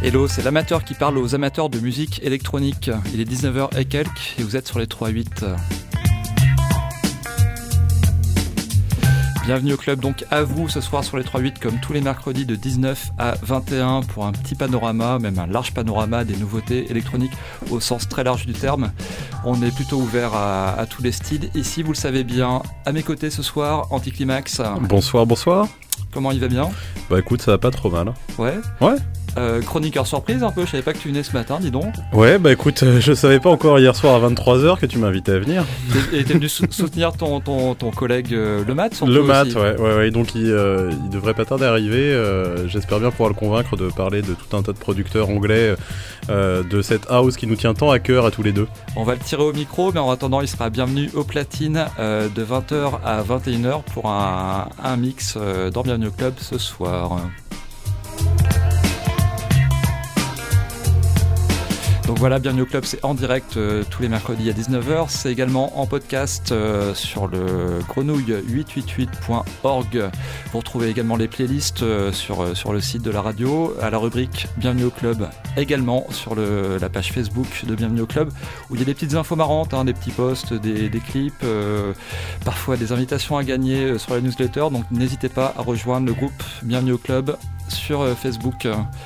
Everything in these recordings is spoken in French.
Hello, c'est l'amateur qui parle aux amateurs de musique électronique. Il est 19h et quelques et vous êtes sur les 3-8. Bienvenue au club, donc à vous ce soir sur les 3-8 comme tous les mercredis de 19 à 21 pour un petit panorama, même un large panorama des nouveautés électroniques au sens très large du terme. On est plutôt ouvert à tous les styles. Ici, vous le savez bien, à mes côtés ce soir, Anticlimax. Bonsoir. Comment il va bien ? Bah écoute, ça va pas trop mal. Ouais. Chroniqueur surprise un peu, je savais pas que tu venais ce matin, dis donc. Ouais, bah écoute, je savais pas encore hier soir à 23h que tu m'invitais à venir. Et t'es venu soutenir ton collègue Le Mat, surtout Le Mat, aussi. ouais, donc il devrait pas tarder à arriver. J'espère bien pouvoir le convaincre de parler de tout un tas de producteurs anglais de cette house qui nous tient tant à cœur à tous les deux. On va le tirer au micro, mais en attendant, il sera bienvenu au platine de 20h à 21h pour un mix dans Bienvenue au Club ce soir. Donc voilà, Bienvenue au Club, c'est en direct tous les mercredis à 19h. C'est également en podcast sur le grenouille888.org. Vous retrouvez également les playlists sur le site de la radio, à la rubrique Bienvenue au Club, également sur la page Facebook de Bienvenue au Club, où il y a des petites infos marrantes, des petits posts, des clips, parfois des invitations à gagner sur la newsletter. Donc n'hésitez pas à rejoindre le groupe Bienvenue au Club sur Facebook.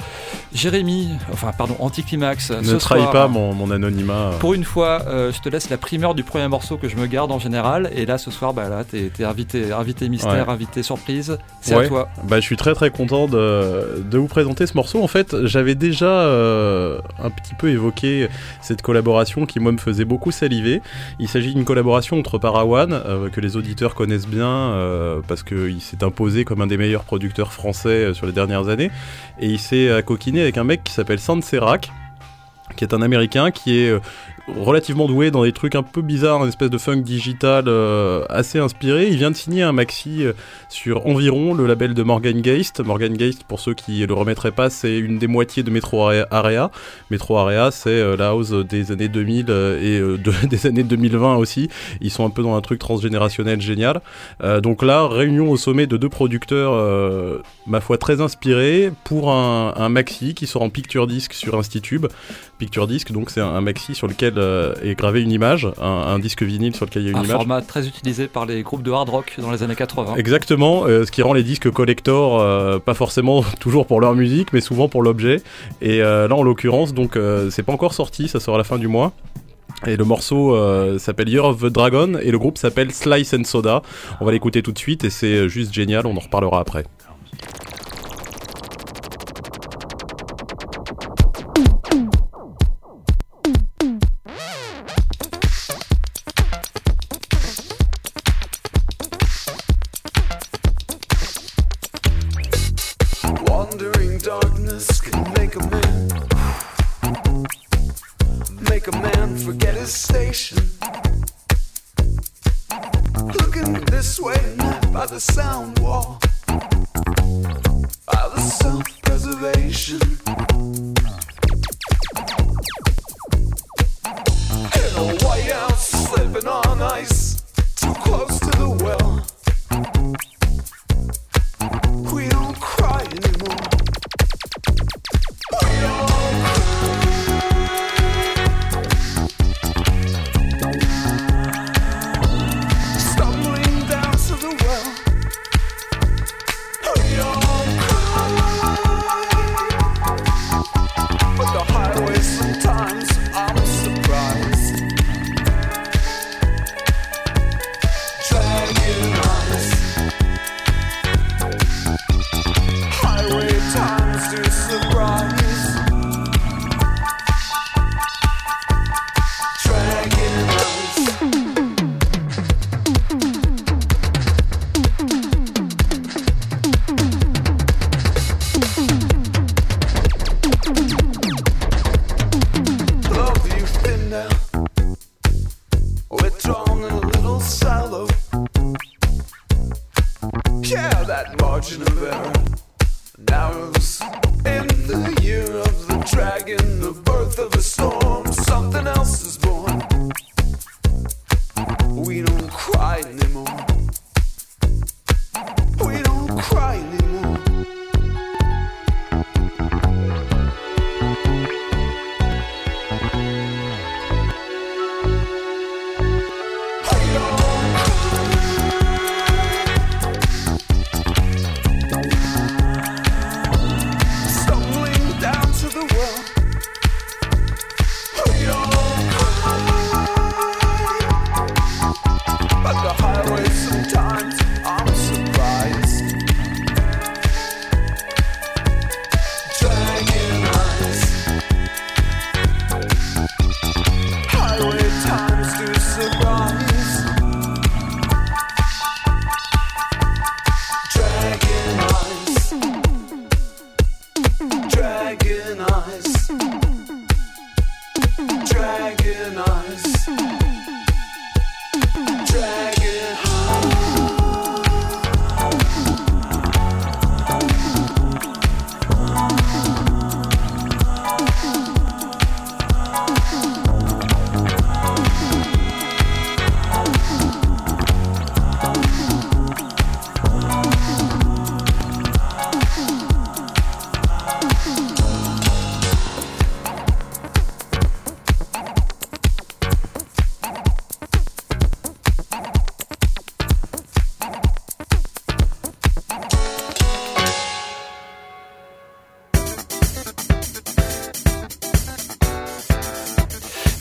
Anticlimax. Ne trahis pas mon anonymat. Pour une fois, je te laisse la primeur du premier morceau que je me garde en général. Et là, ce soir, t'es invité mystère, invité surprise. C'est à toi. Bah, je suis très très content de vous présenter ce morceau. En fait, j'avais déjà un petit peu évoqué cette collaboration qui, moi, me faisait beaucoup saliver. Il s'agit d'une collaboration entre Parawan, que les auditeurs connaissent bien, parce qu'il s'est imposé comme un des meilleurs producteurs français sur les dernières années. Et il s'est coquiné avec un mec qui s'appelle Sanserak, qui est un américain qui est relativement doué dans des trucs un peu bizarres, une espèce de funk digital assez inspiré. Il vient de signer un maxi sur Environ, le label de Morgan Geist. Morgan Geist, pour ceux qui le remettraient pas, c'est une des moitiés de Metro Area. Metro Area, c'est la house des années 2000 et des années 2020 aussi. Ils sont un peu dans un truc transgénérationnel génial. Donc là, réunion au sommet de deux producteurs, ma foi, très inspirés pour un maxi qui sort en picture disc sur Institube. Picture disc, donc c'est un maxi sur lequel est gravé une image, un disque vinyle sur lequel il y a une image. Un format très utilisé par les groupes de hard rock dans les années 80. Exactement, ce qui rend les disques collector pas forcément toujours pour leur musique, mais souvent pour l'objet. Et là, en l'occurrence, donc c'est pas encore sorti, ça sort à la fin du mois. Et le morceau s'appelle Year of the Dragon et le groupe s'appelle Slice and Soda. On va l'écouter tout de suite et c'est juste génial, on en reparlera après.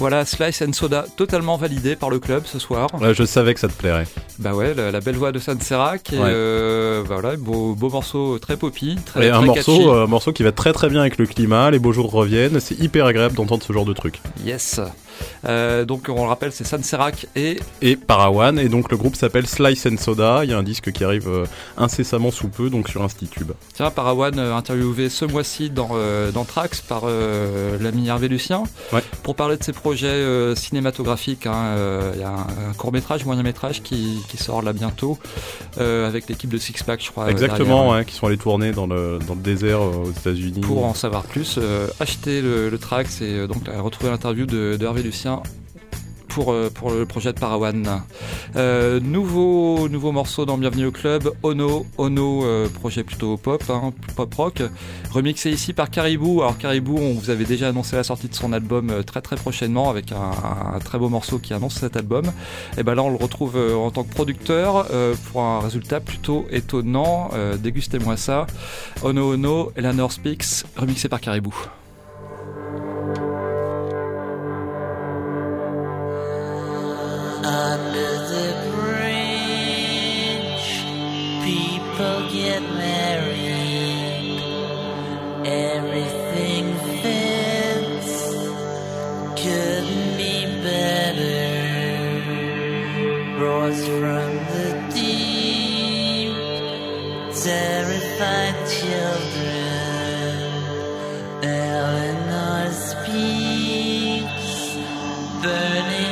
Voilà, Slice and Soda, totalement validé par le club ce soir. Ouais, je savais que ça te plairait. Bah ouais, la belle voix de Sanserak. Et voilà, beau morceau très poppy, très, et très un catchy. morceau qui va très très bien avec le climat, les beaux jours reviennent, c'est hyper agréable d'entendre ce genre de truc. Yes. Donc on le rappelle, c'est Sanserak et Parawan, et donc le groupe s'appelle Slice and Soda. Il y a un disque qui arrive incessamment sous peu, donc sur Institube. Tiens, Parawan interviewé ce mois-ci dans Trax par l'ami Hervé Lucien pour parler de ses projets cinématographiques. Il y a un court-métrage, moyen-métrage qui sort là bientôt avec l'équipe de Six Pack, je crois. Exactement, qui sont allés tourner dans le désert aux États-Unis. Pour en savoir plus, achetez le Trax et donc retrouver l'interview de Hervé Lucien pour le projet de Parawan. Nouveau morceau dans Bienvenue au Club, Ono, projet plutôt pop rock, remixé ici par Caribou. Alors Caribou, on vous avait déjà annoncé la sortie de son album très très prochainement avec un très beau morceau qui annonce cet album. Et ben là on le retrouve en tant que producteur pour un résultat plutôt étonnant. Dégustez-moi ça. Ono, Eleanor Speaks, remixé par Caribou. Under the bridge, people get married. Everything fits, couldn't be better. Roars from the deep, terrified children. Eleanor speaks, burning.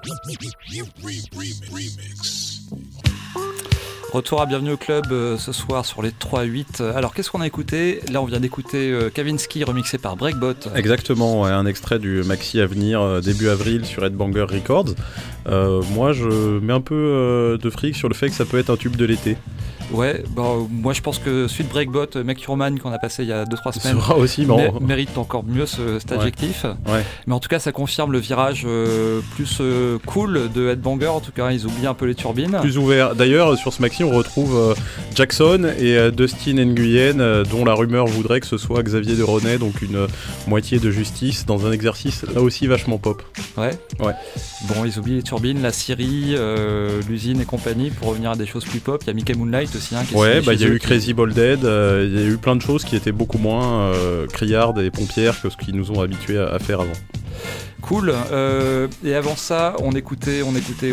Retour à Bienvenue au Club ce soir sur les 3-8. Alors qu'est-ce qu'on a écouté ? Là on vient d'écouter Kavinsky remixé par Breakbot. Exactement, ouais, un extrait du maxi à venir début avril sur Headbanger Records. Moi je mets un peu de fric sur le fait que ça peut être un tube de l'été. Ouais, moi je pense que celui de Breakbot, Mercuroman qu'on a passé il y a 2-3 semaines, sera aussi mérite encore mieux cet adjectif. Ouais. Mais en tout cas ça confirme le virage plus cool de Headbanger. En tout cas ils oublient un peu les turbines. Plus ouvert. D'ailleurs sur ce maxi on retrouve Jackson et Dustin Nguyen, dont la rumeur voudrait que ce soit Xavier de René, donc une moitié de Justice, dans un exercice là aussi vachement pop. Ouais. Ouais. Bon, ils oublient les turbines, la Syrie, l'usine et compagnie pour revenir à des choses plus pop. Il y a Mickey Moonlight aussi. Ouais, il y a eu Crazy Ball Dead, il y a eu plein de choses qui étaient beaucoup moins criardes et pompières que ce qu'ils nous ont habitués à faire avant. Cool. Et avant ça, on écoutait.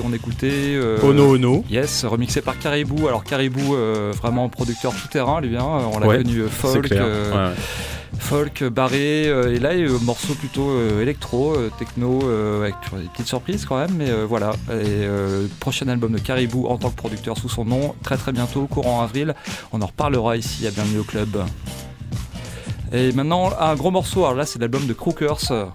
Ono Ono. Yes, remixé par Caribou. Alors Caribou, vraiment producteur tout terrain, lui. On l'a connu folk. Folk, barré, et là morceau plutôt électro, techno, avec des petites surprises quand même, mais voilà. Et prochain album de Caribou en tant que producteur sous son nom, très très bientôt, courant avril. On en reparlera ici à Bienvenue au Club. Et maintenant un gros morceau, alors là c'est l'album de Crookers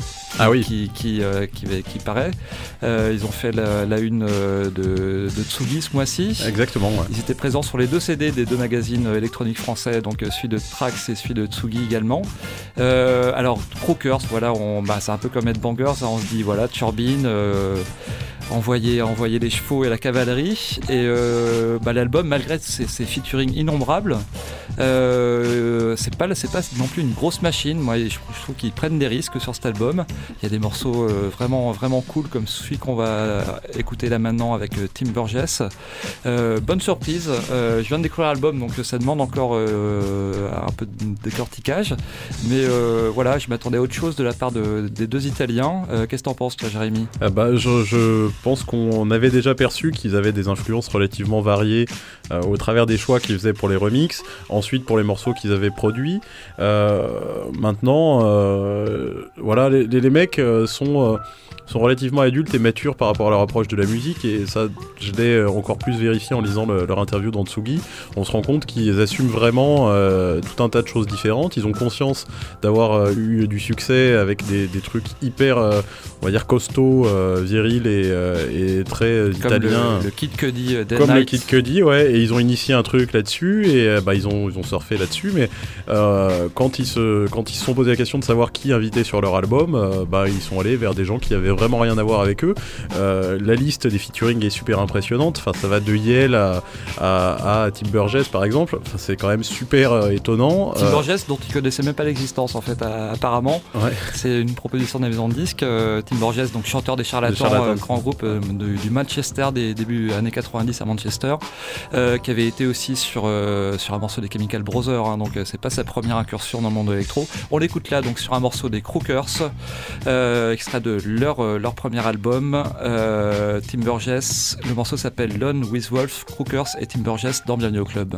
qui paraît. Ils ont fait la une de Tsugi ce mois-ci. Exactement, ouais. Ils étaient présents sur les 2 CD des 2 magazines électroniques français, donc celui de Trax et celui de Tsugi également. Alors Crookers, voilà, c'est un peu comme Headbangers, on se dit voilà, turbine, envoyer les chevaux et la cavalerie, et l'album, malgré ses featuring innombrables, c'est pas non plus une grosse machine. Moi je trouve qu'ils prennent des risques sur cet album. Il y a des morceaux vraiment vraiment cool, comme celui qu'on va écouter là maintenant avec Tim Burgess. Bonne surprise, je viens de découvrir l'album, donc ça demande encore un peu de décortiquage, mais voilà, je m'attendais à autre chose de la part des 2 Italiens. Qu'est-ce que t'en penses toi, Jérémy ? Je pense qu'on avait déjà perçu qu'ils avaient des influences relativement variées au travers des choix qu'ils faisaient pour les remixes, ensuite pour les morceaux qu'ils avaient produits. Maintenant, voilà, les mecs sont relativement adultes et matures par rapport à leur approche de la musique, et ça je l'ai encore plus vérifié en lisant leur interview dans Tsugi. On se rend compte qu'ils assument vraiment tout un tas de choses différentes. Ils ont conscience d'avoir eu du succès avec des trucs hyper on va dire costauds, virils et très italiens, le Kid Cudi comme Night. Le Kid Cudi, ouais, et ils ont initié un truc là-dessus, et ils ont surfé là-dessus, mais quand ils se sont posé la question de savoir qui inviter sur leur album, ils sont allés vers des gens qui avaient vraiment rien à voir avec eux. La liste des featuring est super impressionnante. Enfin, ça va de Yale à Tim Burgess par exemple. Enfin, c'est quand même super étonnant. Tim Burgess, dont ils connaissaient même pas l'existence en fait, apparemment. Ouais. C'est une proposition de la maison de disques. Tim Burgess, donc chanteur des Charlatans, grand groupe du Manchester des débuts années 90 à Manchester, qui avait été aussi sur un morceau des Chemical Brothers, donc c'est pas sa première incursion dans le monde de l'électro. On l'écoute là donc sur un morceau des Crookers, extrait de leur premier album, Tim Burgess. Le morceau s'appelle Lone with Wolf, Crookers et Tim Burgess dans Bienvenue au Club.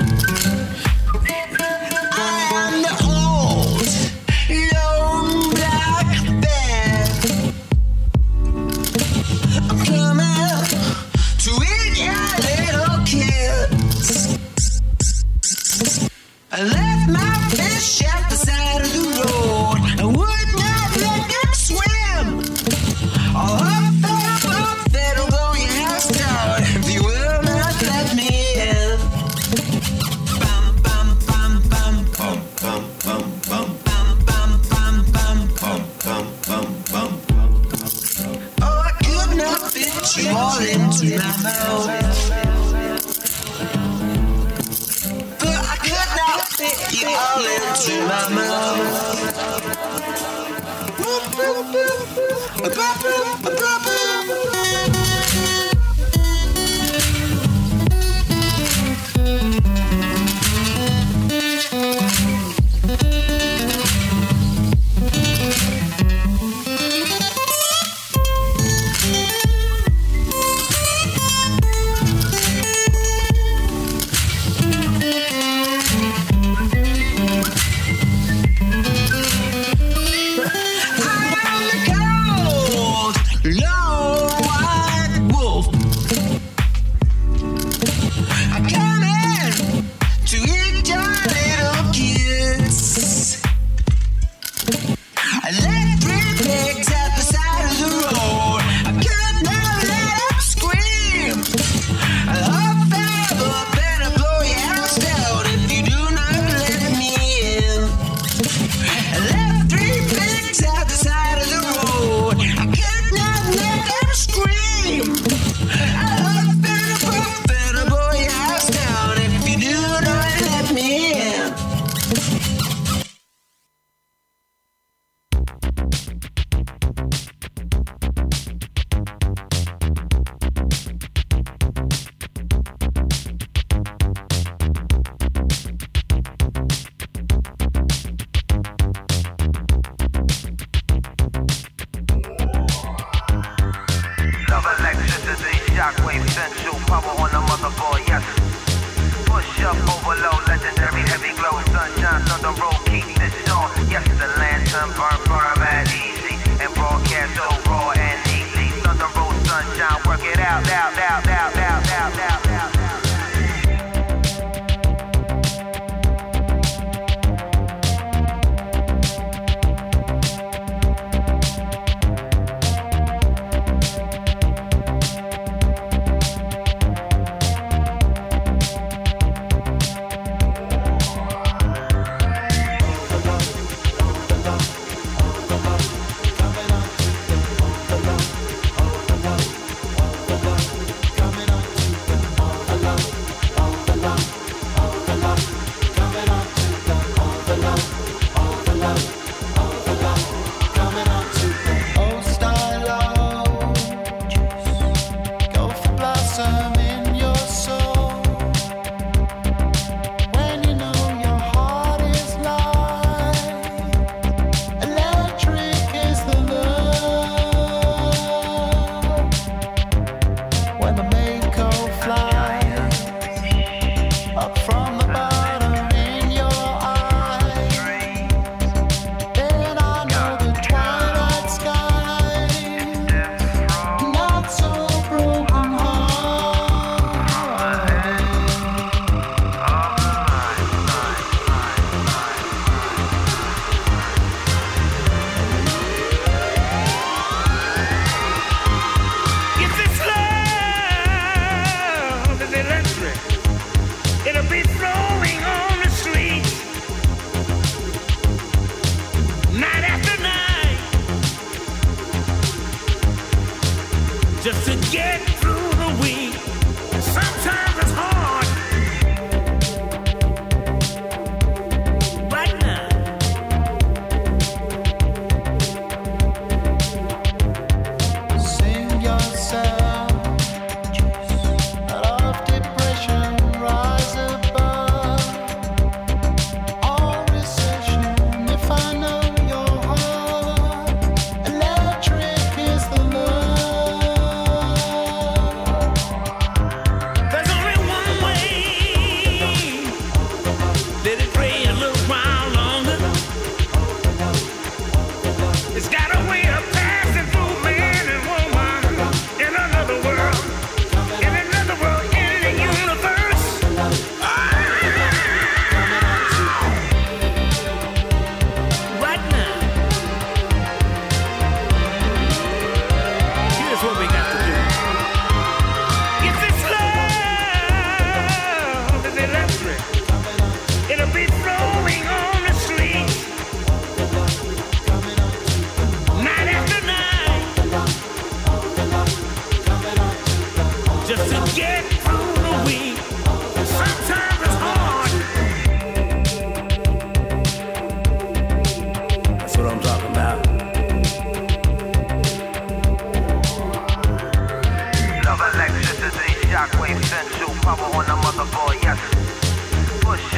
I am the old, lone black I left my fish at the side of the road. I would not let them swim. I'll huff and blow your house down if you will not let me in. Bum bum bum bum bum bum bum bum bum bum bum bum bum bum bum. Oh, I could not fit you all into my mouth. You all into my mouth.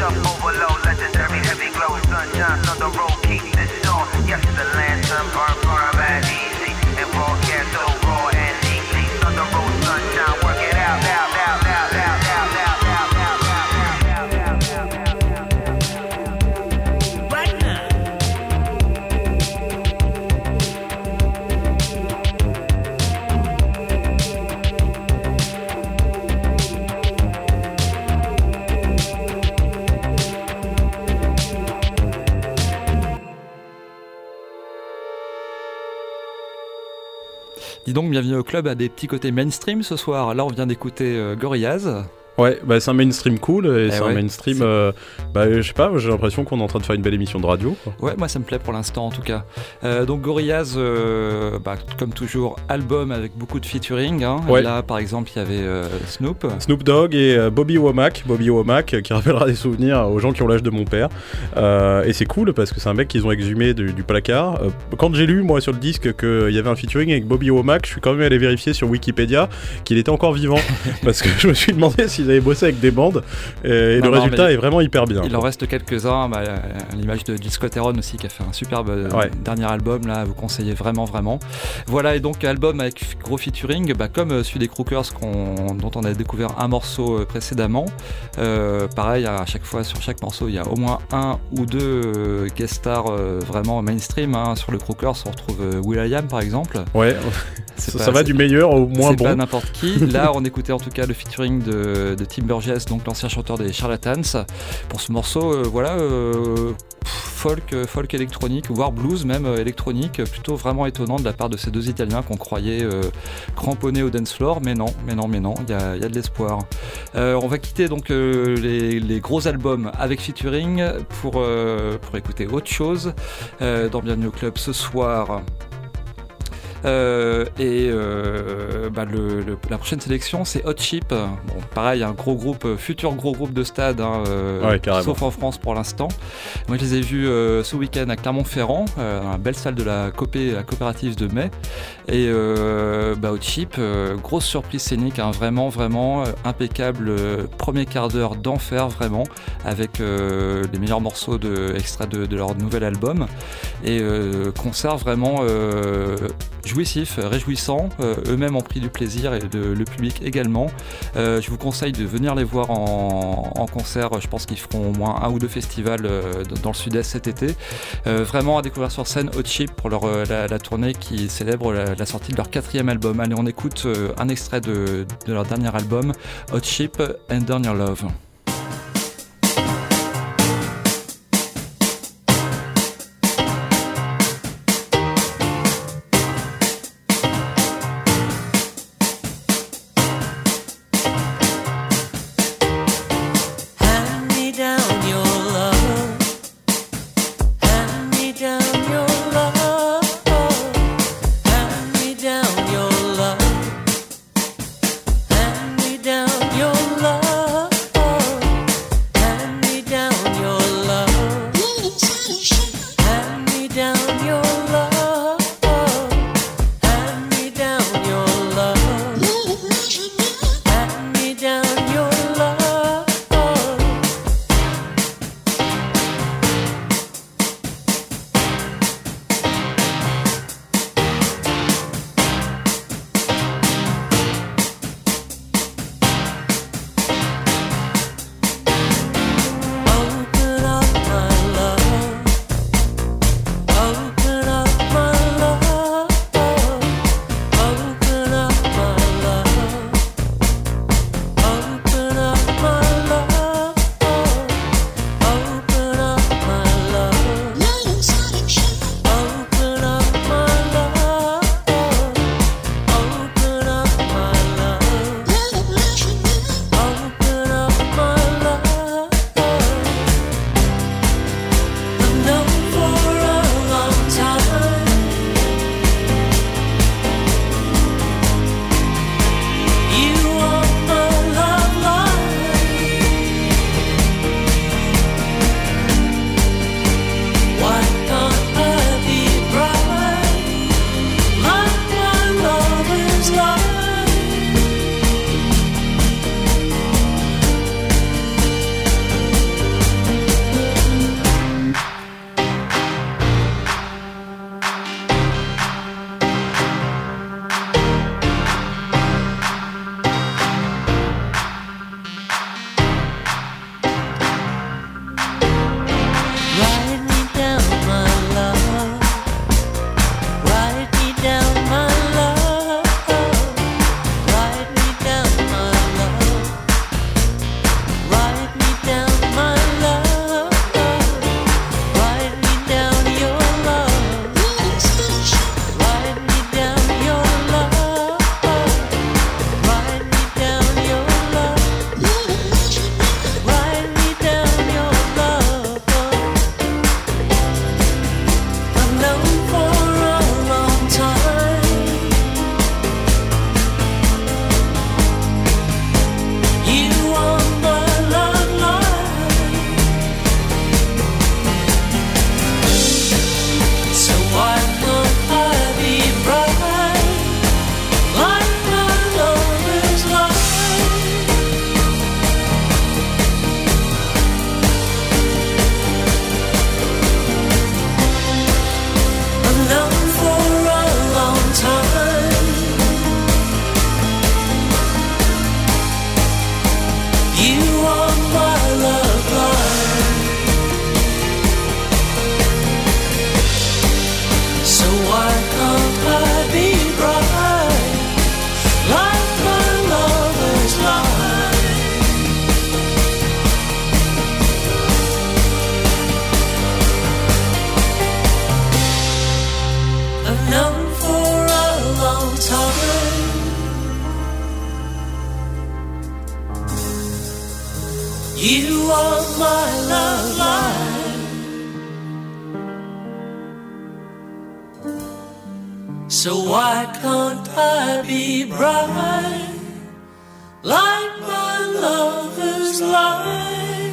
tough overload, legendary heavy glow, sunshine on the road, keep this on. Yes, the lantern burn bad easy, and broadcast so raw and easy. On the road, sunshine, work it out, out, out, out, out, out, out, out, out, out. Right now. Dis donc, bienvenue au club, à des petits côtés mainstream ce soir. Là, on vient d'écouter Gorillaz. Ouais, bah c'est un mainstream cool et c'est ouais, un mainstream. Je sais pas, j'ai l'impression qu'on est en train de faire une belle émission de radio, quoi. Ouais, moi ça me plaît pour l'instant en tout cas. Donc Gorillaz, comme toujours, album avec beaucoup de featuring. Hein. Ouais. Là, par exemple, il y avait Snoop Dogg et Bobby Womack, qui rappellera des souvenirs aux gens qui ont l'âge de mon père. Et c'est cool parce que c'est un mec qu'ils ont exhumé du placard. Quand j'ai lu, moi, sur le disque qu'il y avait un featuring avec Bobby Womack, je suis quand même allé vérifier sur Wikipédia qu'il était encore vivant. Parce que je me suis demandé s'ils avaient bossé avec des bandes. Et le résultat est vraiment hyper bien. Il en reste quelques-uns, à l'image de Jill Scott Heron aussi, qui a fait un superbe dernier album, là, à vous conseiller vraiment. Voilà, et donc album avec gros featuring, comme celui des Crookers dont on a découvert un morceau précédemment. Pareil, à chaque fois, sur chaque morceau, il y a au moins un ou deux guest stars vraiment mainstream. Hein. Sur le Crookers, on retrouve will.i.am par exemple. Ouais, ça va du meilleur au moins bon. C'est pas n'importe qui. Là, on écoutait en tout cas le featuring de Tim Burgess, donc l'ancien chanteur des Charlatans, pour ce morceau, folk électronique, voire blues même électronique, plutôt vraiment étonnant de la part de ces deux Italiens qu'on croyait cramponnés au dance floor, mais non, il y a de l'espoir. On va quitter donc les gros albums avec featuring pour écouter autre chose dans Bienvenue au Club ce soir. La prochaine sélection, c'est Hot Chip. Bon, pareil, un futur gros groupe de stade, sauf en France pour l'instant. Moi, je les ai vus ce week-end à Clermont-Ferrand, dans la belle salle de la coopérative de Mai. Et Hot Chip, grosse surprise scénique, hein, vraiment impeccable. Premier quart d'heure d'enfer, vraiment, avec les meilleurs morceaux extraits de leur nouvel album. Et concert vraiment jouissif, réjouissant, eux-mêmes ont pris du plaisir et le public également. Je vous conseille de venir les voir en concert, je pense qu'ils feront au moins un ou deux festivals dans le sud-est cet été. Vraiment à découvrir sur scène Hot Chip pour la tournée qui célèbre la sortie de leur 4e album. Allez, on écoute un extrait de leur dernier album, Hot Chip and Down Your Love. Down your love. You are my love life. So why can't I be bright like my lover's light?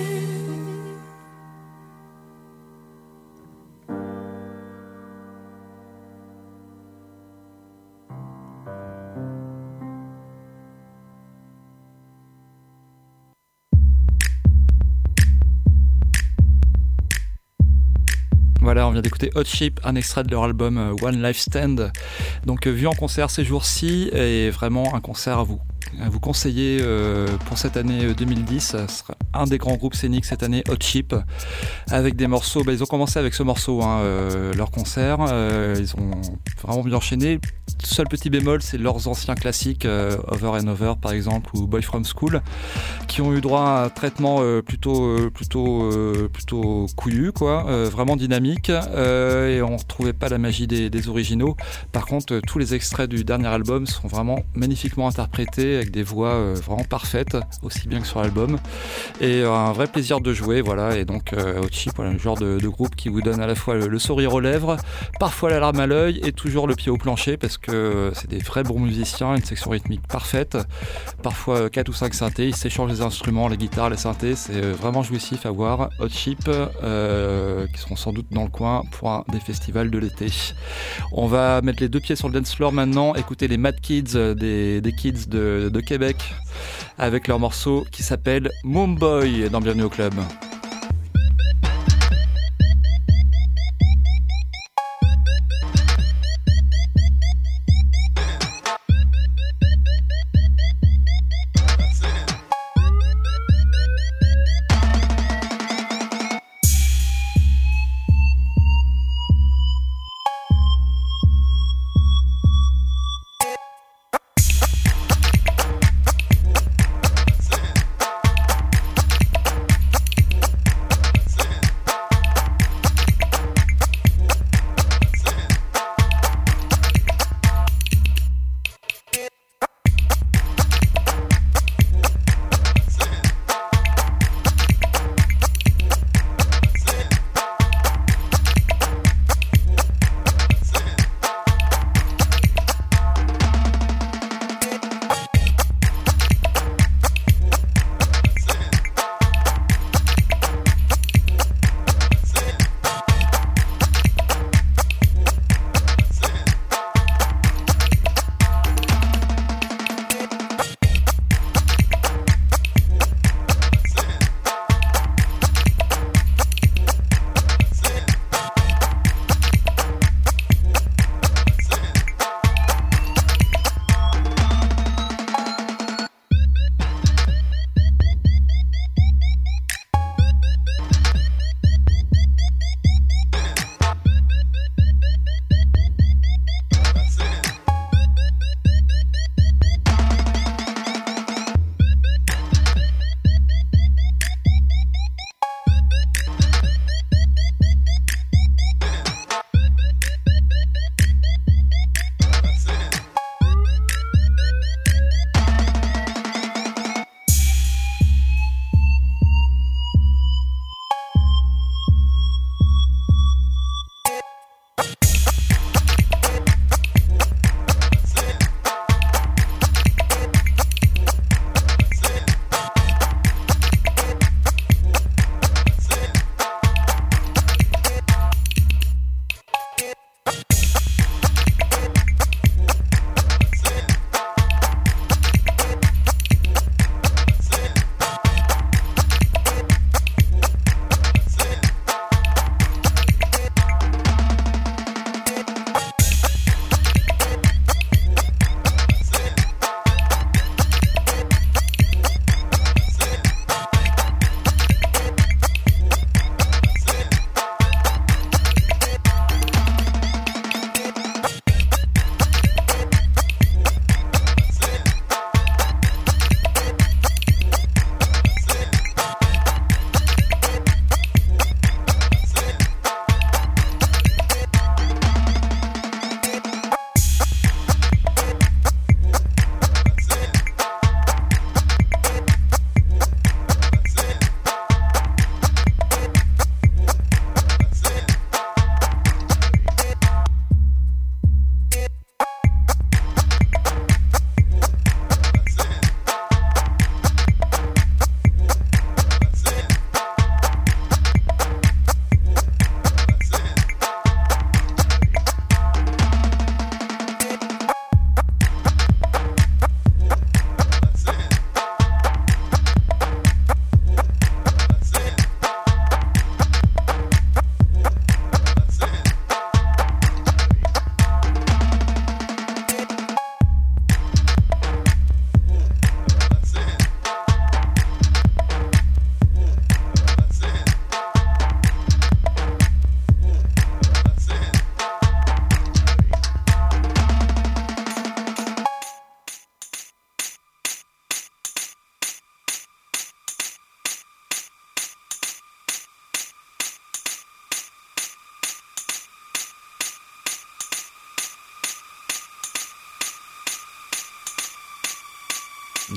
Voilà, on vient d'écouter Hot Chip, un extrait de leur album One Life Stand. Donc vu en concert ces jours-ci, et vraiment un concert à vous conseiller pour cette année 2010. Ce sera un des grands groupes scéniques cette année, Hot Chip, avec des morceaux. Ils ont commencé avec ce morceau, leur concert. Ils ont vraiment bien enchaîné. Seul petit bémol, c'est leurs anciens classiques, Over and Over par exemple, ou Boy From School, qui ont eu droit à un traitement plutôt couillu, quoi, vraiment dynamique, et on ne retrouvait pas la magie des originaux. Par contre, tous les extraits du dernier album sont vraiment magnifiquement interprétés, avec des voix vraiment parfaites, aussi bien que sur l'album, et un vrai plaisir de jouer, voilà. Et donc Hot Chip, voilà, le genre de groupe qui vous donne à la fois le sourire aux lèvres, parfois la larme à l'œil, et toujours le pied au plancher, parce que c'est des vrais bons musiciens, une section rythmique parfaite, parfois 4 ou 5 synthés, ils s'échangent les instruments, les guitares, les synthés, c'est vraiment jouissif à voir. Hot Chip, qui seront sans doute dans le coin pour un des festivals de l'été. On va mettre les deux pieds sur le dance floor maintenant, écouter les Mad Kids des Kids de Québec, avec leur morceau qui s'appelle Moonboy dans Bienvenue au Club.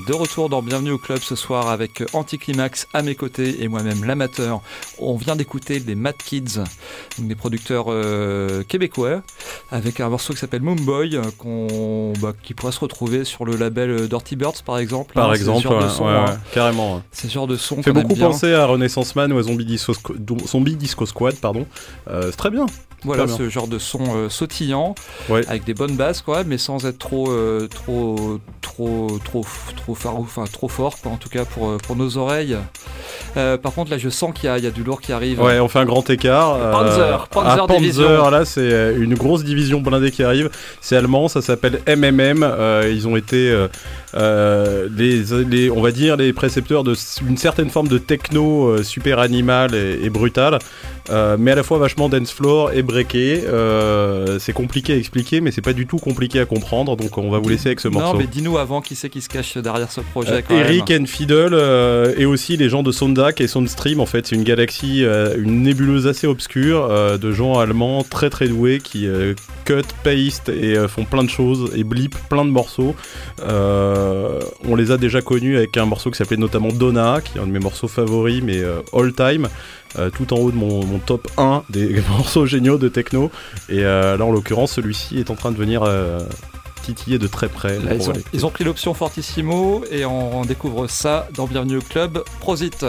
de retour dans Bienvenue au Club ce soir avec Anticlimax à mes côtés et moi-même l'amateur. On vient d'écouter les Mad Kids, donc des producteurs québécois, avec un morceau qui s'appelle Moonboy, qui pourrait se retrouver sur le label Dirty Birds par exemple. Par hein, exemple, c'est ce genre de son, hein. Carrément. C'est ce genre de son fait qu'on beaucoup aime bien. penser à Renaissance Man ou à Zombie Disco Squad, pardon. C'est très bien. Voilà, Très bien. ce genre de son sautillant, Ouais. avec des bonnes basses, quoi, mais sans être trop fort, quoi, en tout cas pour nos oreilles. Par contre, là, je sens qu'il y a du lourd qui arrive. Ouais, on fait un grand écart. Panzer Division. Là, c'est une grosse division blindée qui arrive. C'est allemand, ça s'appelle MMM. Ils ont été, on va dire, les précepteurs d'une certaine forme de techno super animale et brutale, mais à la fois vachement dance floor et breaké. C'est compliqué à expliquer, mais c'est pas du tout compliqué à comprendre. Donc, on va vous laisser avec ce morceau. Non, mais dis-nous avant qui c'est qui se cache derrière ce projet. Quand Eric même. and Fiddle et aussi les gens de Sounddac et Soundstream. En fait, c'est une galaxie, une nébuleuse assez obscure de gens allemands très très doués qui cut, paste et font plein de choses et blip plein de morceaux. On les a déjà connus avec un morceau qui s'appelait notamment Donna, qui est un de mes morceaux favoris, mais all time. Tout en haut de mon top 1 des morceaux géniaux de techno. Et là, en l'occurrence, celui-ci est en train de venir titiller de très près. Là, ils ont pris l'option Fortissimo et on découvre ça dans Bienvenue au Club. Prosit.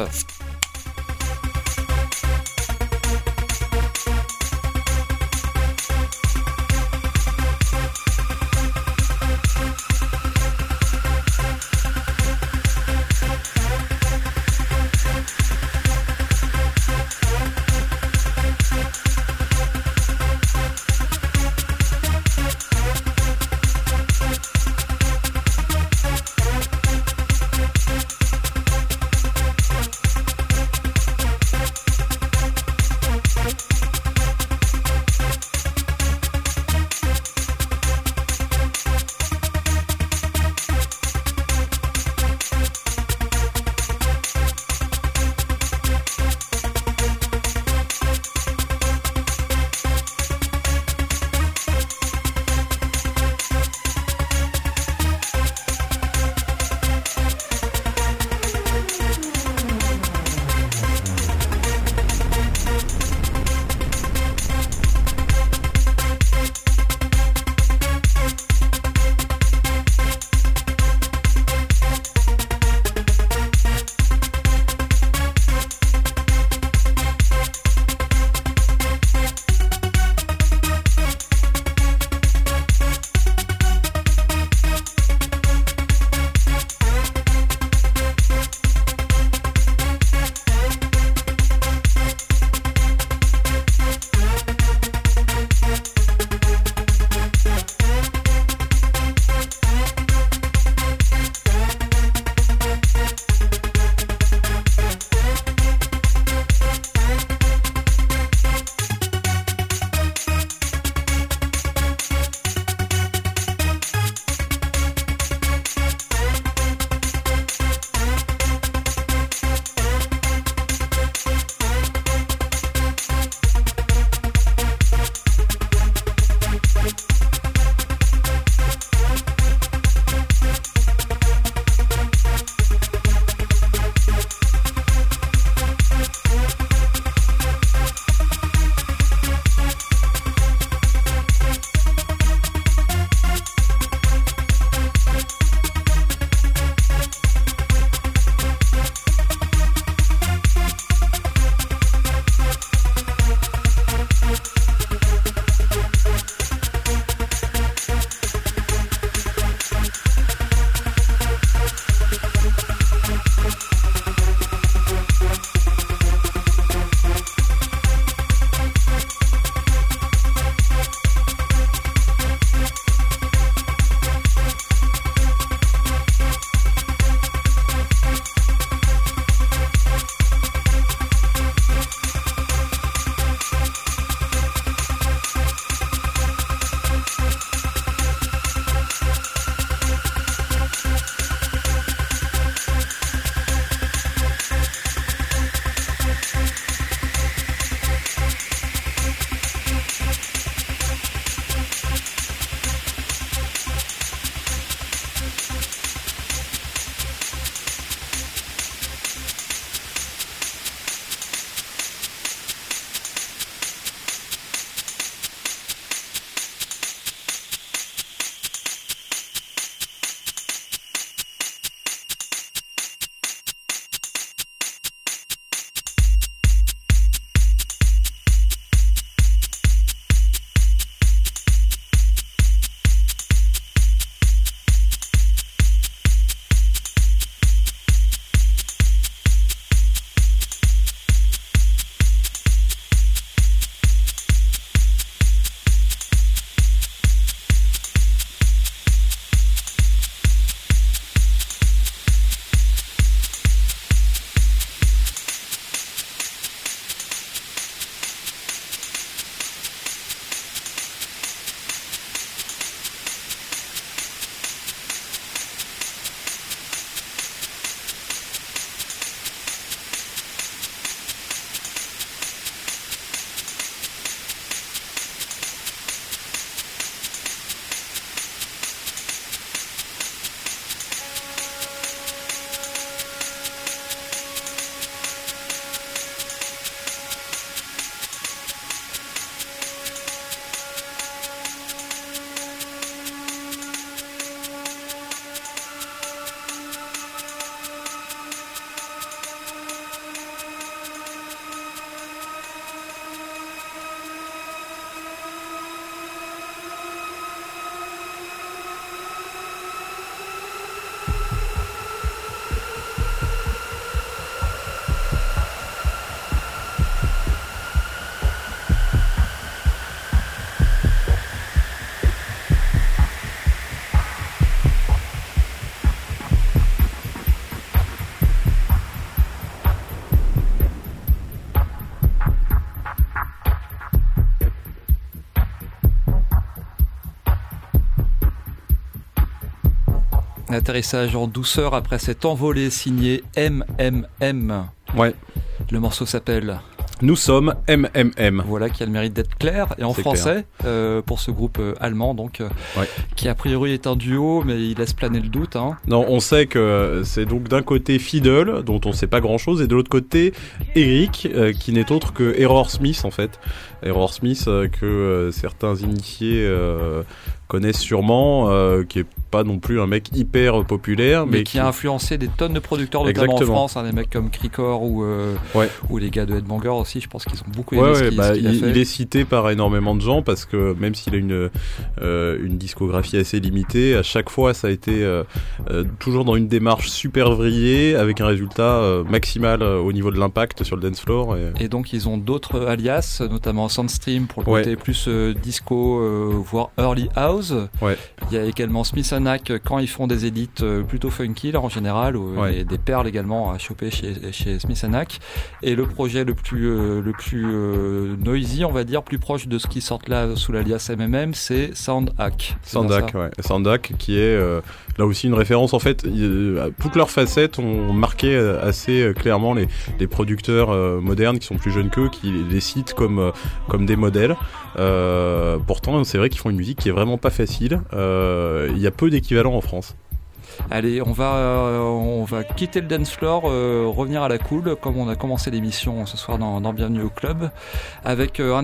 atterrissage en douceur après cet envolé signé MMM. Ouais. Le morceau s'appelle Nous sommes MMM. Voilà, qui a le mérite d'être clair. Et en C'est français, pour ce groupe allemand, donc, qui a priori est un duo, mais il laisse planer le doute. Hein. Non, on sait que c'est donc d'un côté Fiddle, dont on sait pas grand chose, et de l'autre côté Eric, qui n'est autre que Error Smith en fait. Error Smith que certains initiés connaissent sûrement, qui est pas non plus un mec hyper populaire, mais qui a influencé des tonnes de producteurs, notamment en France, hein, des mecs comme Cricor ou les gars de Headbanger aussi, je pense qu'ils ont beaucoup aimé ce qu'il a fait. Il est cité par énormément de gens parce que même s'il a une discographie assez limitée, à chaque fois ça a été toujours dans une démarche super vrillée avec un résultat maximal au niveau de l'impact sur le dance floor. Et donc ils ont d'autres alias, notamment Soundstream pour le côté plus disco, voire early house. Ouais. Il y a également Smith & Nack quand ils font des edits plutôt funky là, en général, et des perles également à choper chez Smith & Nack. Et le projet le plus noisy, on va dire, plus proche de ce qui sort là sous l'alias MMM, c'est Soundhack. Soundhack qui est là aussi une référence en fait. Toutes leurs facettes ont marqué assez clairement les producteurs modernes qui sont plus jeunes qu'eux, qui les citent comme des modèles. Pourtant c'est vrai qu'ils font une musique qui est vraiment pas facile. Il y a peu d'équivalents en France. Allez, on va quitter le dance floor, revenir à la cool, comme on a commencé l'émission ce soir dans Bienvenue au Club, avec un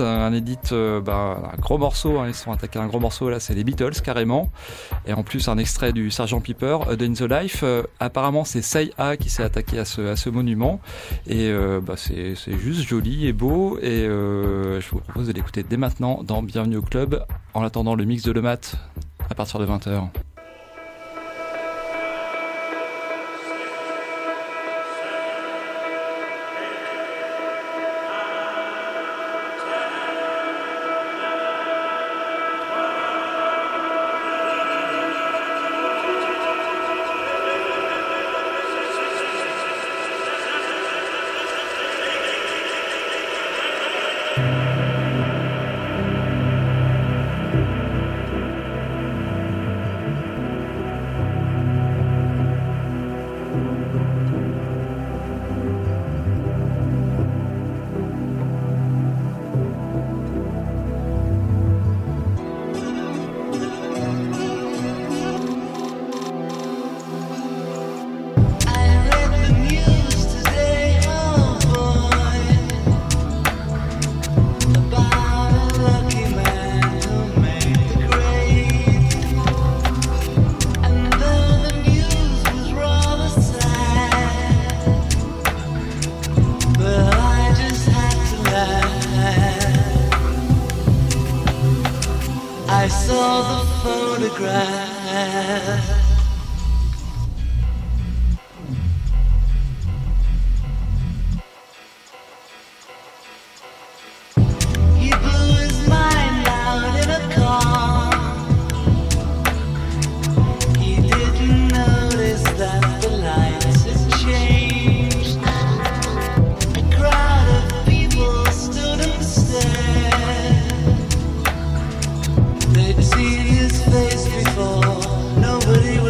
gros morceau, hein, ils sont attaqués à un gros morceau, là c'est les Beatles carrément, et en plus un extrait du Sgt Pepper, A Day in the Life. Apparemment c'est Say-A qui s'est attaqué à ce monument, et c'est juste joli et beau, et je vous propose de l'écouter dès maintenant dans Bienvenue au Club, en attendant le mix de Le Mat à partir de 20h. I saw the photograph. He blew his mind out in a car. He didn't notice that the lights had changed. A crowd of people stood and stared. They'd seen his face before, nobody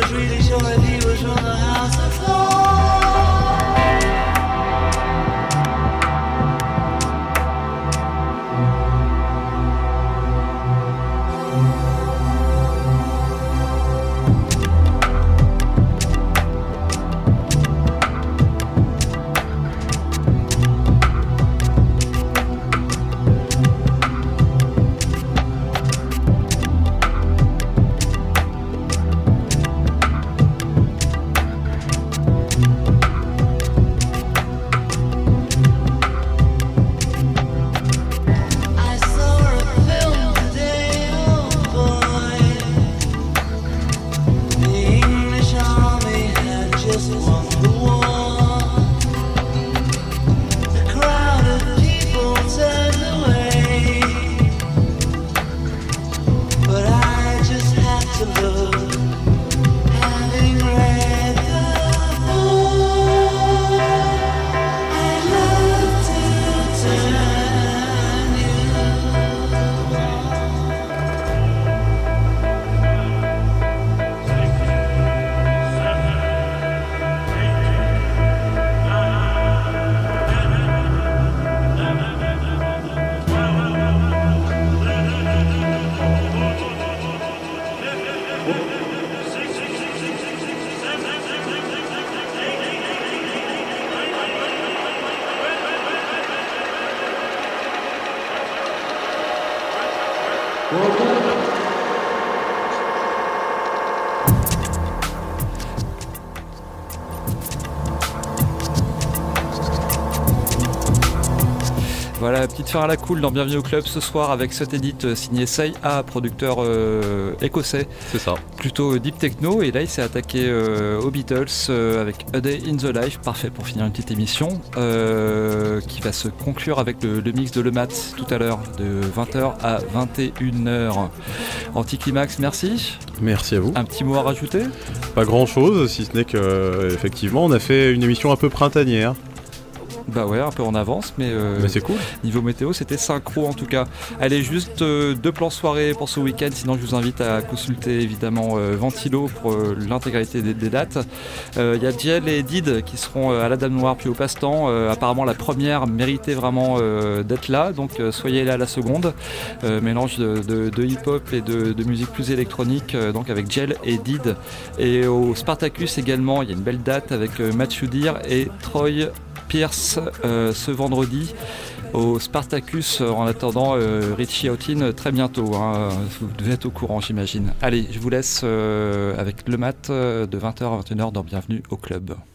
Voilà, petite fin à la cool dans Bienvenue au Club ce soir avec cet edit signé Say A, producteur écossais, C'est ça. plutôt deep techno, et là il s'est attaqué aux Beatles avec A Day in the Life, parfait pour finir une petite émission qui va se conclure avec le mix de Le Mat tout à l'heure de 20h à 21h. Anticlimax, merci. Merci à vous. Un petit mot à rajouter? Pas grand chose, si ce n'est que effectivement on a fait une émission un peu printanière. Bah ouais, un peu en avance, mais c'est cool. niveau météo, c'était synchro en tout cas. Allez, juste deux plans soirée pour ce week-end, sinon je vous invite à consulter évidemment Ventilo pour l'intégralité des dates. Il y a Diel et Did qui seront à la Dame Noire puis au Passe-Temps. Apparemment la première méritait vraiment d'être là, donc soyez là à la seconde. Mélange de hip-hop et de musique plus électronique, donc avec Diel et Did. Et au Spartacus également, il y a une belle date avec Mathieu Dir et Troy Pierce ce vendredi au Spartacus. En attendant, Richie Houghton très bientôt, hein. Vous devez être au courant, j'imagine. Allez, je vous laisse avec Le Mat de 20h à 21h dans Bienvenue au Club.